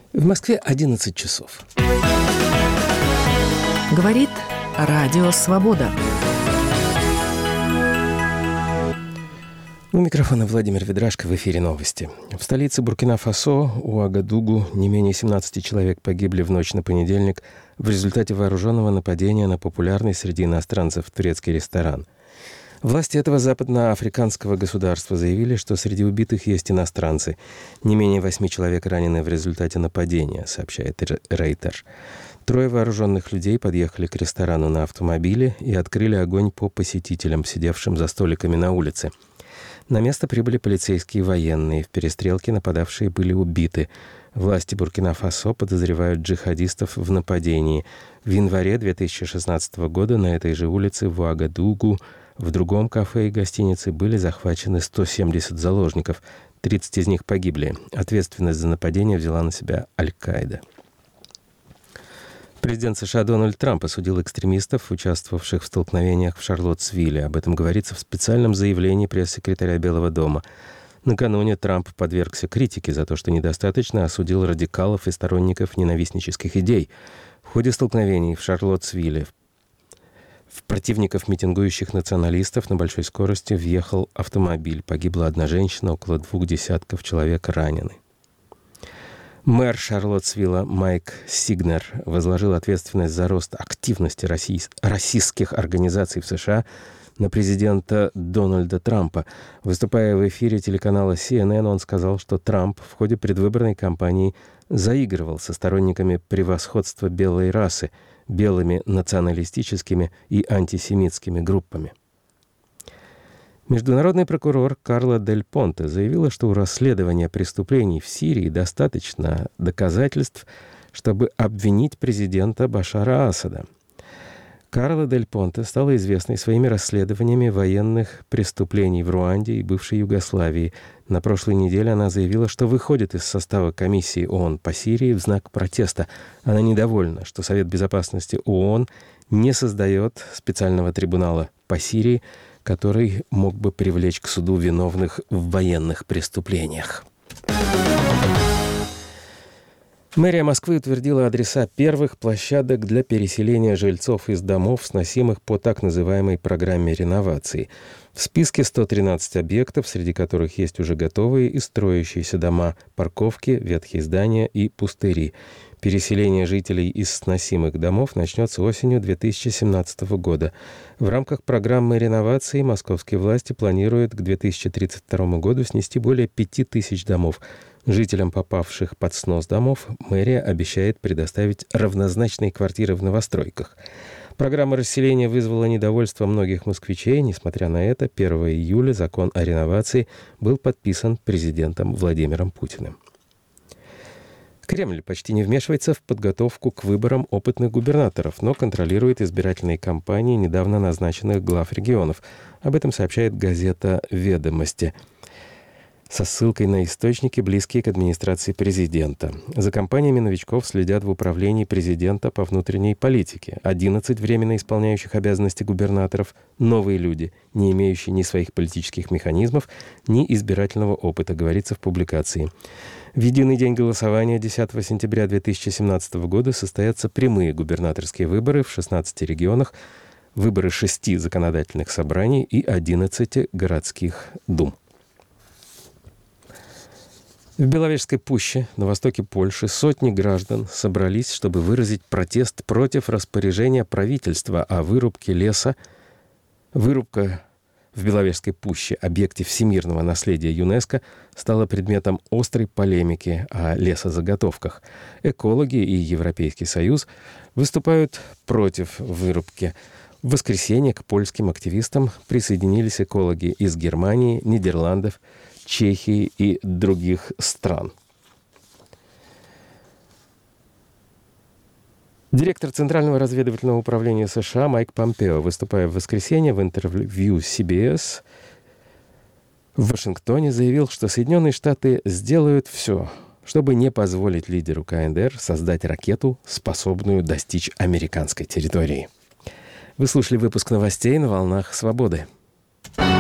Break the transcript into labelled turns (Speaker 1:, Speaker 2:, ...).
Speaker 1: В Москве 11 часов.
Speaker 2: Говорит Радио Свобода.
Speaker 1: У микрофона Владимир Ведрашко, в эфире новости. В столице Буркина-Фасо, Уагадугу, не менее 17 человек погибли в ночь на понедельник в результате вооруженного нападения на популярный среди иностранцев турецкий ресторан. Власти этого западноафриканского государства заявили, что среди убитых есть иностранцы. Не менее 8 человек ранены в результате нападения, сообщает Рейтер. 3 вооруженных людей подъехали к ресторану на автомобиле и открыли огонь по посетителям, сидевшим за столиками на улице. На место прибыли полицейские и военные. В перестрелке нападавшие были убиты. Власти Буркина-Фасо подозревают джихадистов в нападении. В январе 2016 года на этой же улице в Уагадугу в другом кафе и гостинице были захвачены 170 заложников. 30 из них погибли. Ответственность за нападение взяла на себя Аль-Каида. Президент США Дональд Трамп осудил экстремистов, участвовавших в столкновениях в Шарлоттсвилле. Об этом говорится в специальном заявлении пресс-секретаря Белого дома. Накануне Трамп подвергся критике за то, что недостаточно осудил радикалов и сторонников ненавистнических идей. В ходе столкновений в Шарлоттсвилле в противников митингующих националистов на большой скорости въехал автомобиль. Погибла одна женщина, около 2 десятков человек ранены. Мэр Шарлоттсвилла Майк Сигнер возложил ответственность за рост активности расистских организаций в США на президента Дональда Трампа. Выступая в эфире телеканала CNN, он сказал, что Трамп в ходе предвыборной кампании заигрывал со сторонниками превосходства белой расы, белыми националистическими и антисемитскими группами. Международный прокурор Карла Дель Понте заявила, что у расследования преступлений в Сирии достаточно доказательств, чтобы обвинить президента Башара Асада. Карла Дель Понте стала известной своими расследованиями военных преступлений в Руанде и бывшей Югославии. На прошлой неделе она заявила, что выходит из состава комиссии ООН по Сирии в знак протеста. Она недовольна, что Совет Безопасности ООН не создает специального трибунала по Сирии, который мог бы привлечь к суду виновных в военных преступлениях. Мэрия Москвы утвердила адреса первых площадок для переселения жильцов из домов, сносимых по так называемой программе реновации. В списке 113 объектов, среди которых есть уже готовые и строящиеся дома, парковки, ветхие здания и пустыри. Переселение жителей из сносимых домов начнется осенью 2017 года. В рамках программы реновации московские власти планируют к 2032 году снести более 5000 домов. Жителям, попавших под снос домов, мэрия обещает предоставить равнозначные квартиры в новостройках. Программа расселения вызвала недовольство многих москвичей. Несмотря на это, 1 июля закон о реновации был подписан президентом Владимиром Путиным. Кремль почти не вмешивается в подготовку к выборам опытных губернаторов, но контролирует избирательные кампании недавно назначенных глав регионов. Об этом сообщает газета «Ведомости» со ссылкой на источники, близкие к администрации президента. За кампаниями новичков следят в управлении президента по внутренней политике. 11 временно исполняющих обязанности губернаторов – новые люди, не имеющие ни своих политических механизмов, ни избирательного опыта, говорится в публикации. В единый день голосования 10 сентября 2017 года состоятся прямые губернаторские выборы в 16 регионах, выборы 6 законодательных собраний и 11 городских дум. В Беловежской пуще, на востоке Польши, сотни граждан собрались, чтобы выразить протест против распоряжения правительства о вырубке леса. Вырубка в Беловежской пуще, объекте всемирного наследия ЮНЕСКО, стала предметом острой полемики о лесозаготовках. Экологи и Европейский Союз выступают против вырубки. В воскресенье к польским активистам присоединились экологи из Германии, Нидерландов, Чехии и других стран. Директор Центрального разведывательного управления США Майк Помпео, выступая в воскресенье в интервью CBS в Вашингтоне, заявил, что Соединенные Штаты сделают все, чтобы не позволить лидеру КНДР создать ракету, способную достичь американской территории. Вы слушали выпуск новостей на волнах «Свободы».